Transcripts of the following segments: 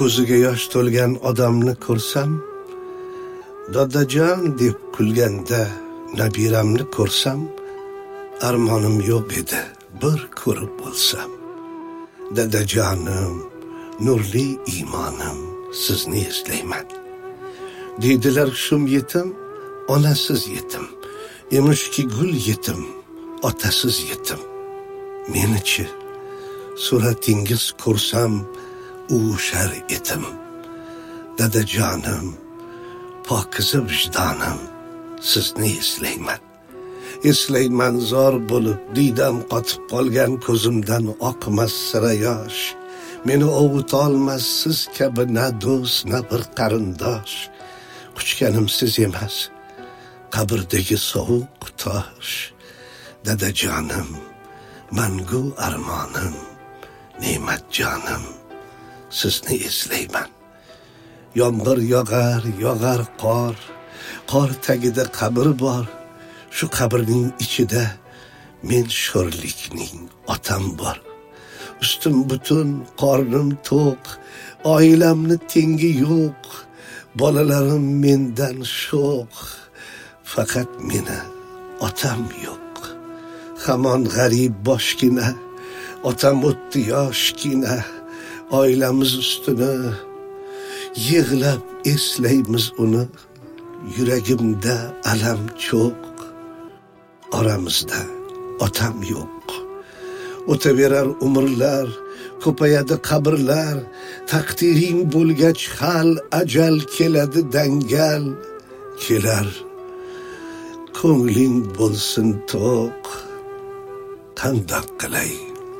ko'ziga yosh to'lgan odamni ko'rsam, dadajon deb kulganda nabiramni ko'rsam, armonim yo'q edi bir ko'rib bo'lsam. Dadajonim, nurli iymonim, sizni eslayman. Deydilar shum yetim, onasiz yetim. Emishki gul yetim, otasiz yetim. Menichi suratingiz ko'rsam uvushar edim. Dadajonim, pokiza vijdonim, sizni eslayman. Eslayman zor bo'lib, diydam qotib qolgan ko'zimdan oqmas sira yosh. Meni ovutolmas siz kabi na do'st, na bir qarindosh. Quchganim siz emas, qabrdagi sovuq tosh. Dadajonim, mangu armonim, ne'mat jonim, sizni eslayman. Yomg'ir yog'ar qor, qor tagida qabr bor. Shu qabrning ichida men sho'rlikning otam bor. Ustim butun, qornim to'q, oilamni tengi yo'q. Bolalarim mendan sho'q, faqat meni otam yo'q. Hamon g'arib boshgina, otam o'tdi yoshgina. Oilamiz ustini yig'lab eslaymiz uni. Yuragimda alam cho'q, oramizda otam yo'q. O'taverar umrlar, ko'payadi qabrlar. Taqdiring bo'lgach hal, ajal keladi dangal. Kelar, ko'ngling bo'lsin to'q. Qandoq qilay,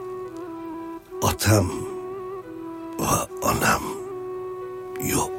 otam va onam yo'q.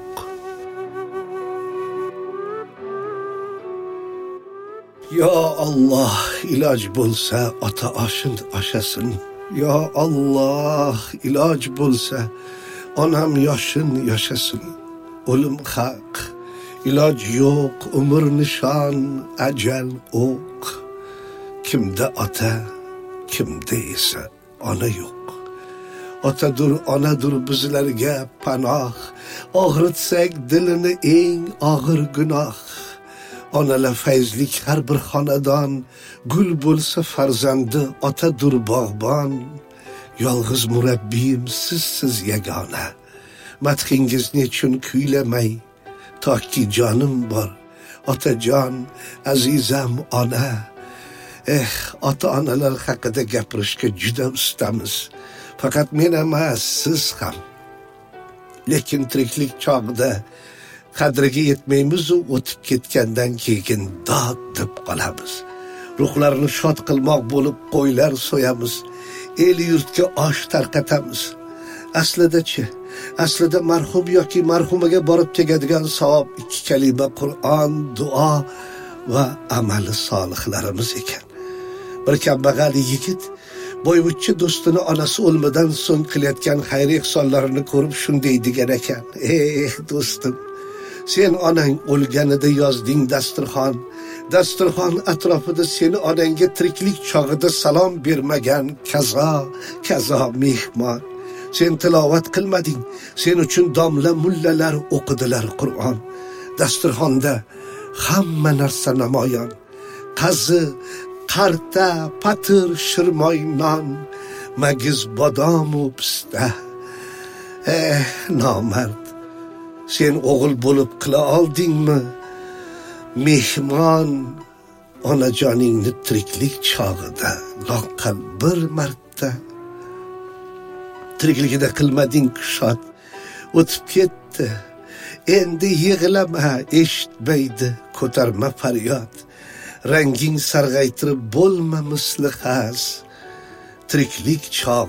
Yo Allah, iloj bo'lsa ota oshin oshasin. Yo Allah, iloj bo'lsa onam yoshin yashasin. O'lim haq, iloj yo'q, umr nishon, ajal o'q. Kimda ota, kimda esa ona yo'q. Otadur, onadur bizlarga panoh. Og'ritsak dilini eng og'ir gunoh. Onalar fayzlik har bir xonadon, gul bo'lsa farzandi otadur bog'bon. Yolg'iz murabbiyim sizsiz yagona. Madhingiz nechun kuylamay, toki jonim bor. Otajon, azizam ona. Ota-onalar haqida gapirishga juda ustamiz. Faqat men emas, siz ham. Lekin tiriklik chog'ida qadriga yetmaymiz, o'tib ketgandan keyin dod deb qolamiz. Ruhlarni shod qilmoq bo'lib qo'ylar so'yamiz. El yurtga osh tarqatamiz. Aslida marhum yoki marhumaga borib tegadigan savob 2 kalima Qur'on, duo va amali solihlarimiz ekan. Bir kambag'al yigit boyvuchcha do'stini onasi o'lmadan so'ng qilayotgan xayr ehsonlarini ko'rib shunday degan ekan: do'stim, sen onang o'lganida yozding dasturxon atrofida seni onangga tiriklik chog'ida salom bermagan kazo mehmon. Sen tilovat qilmading, sen uchun domla mullalar o'qidilar Qur'on. Dasturxonda hamma narsa namoyon. Qazi, qarta, patir, shirmoy non, magiz bodom u pista. Nomard, sen o'g'il bo'lib qila oldingmi? Mehmon onajoningni tiriklik chog'ida loqqal bir marta. Tirikligida qilmading kushod, o'tib ketdi. Endi yig'lama, eshitmaydi ko'tarma faryod. Ranging sarg'aytirib bo'lma misli xas. Tiriklik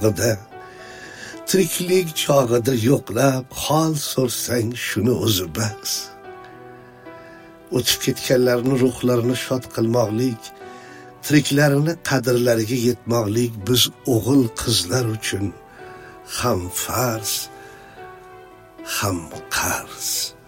chog'ida yo'qlab hol so'rsang shuni o'zi bas. O'tib ketganlarni ruhlarini shod qilmoqlik, tiriklarini qadrlariga yetmoqlik biz o'g'il qizlar uchun ham farz, ham qarz.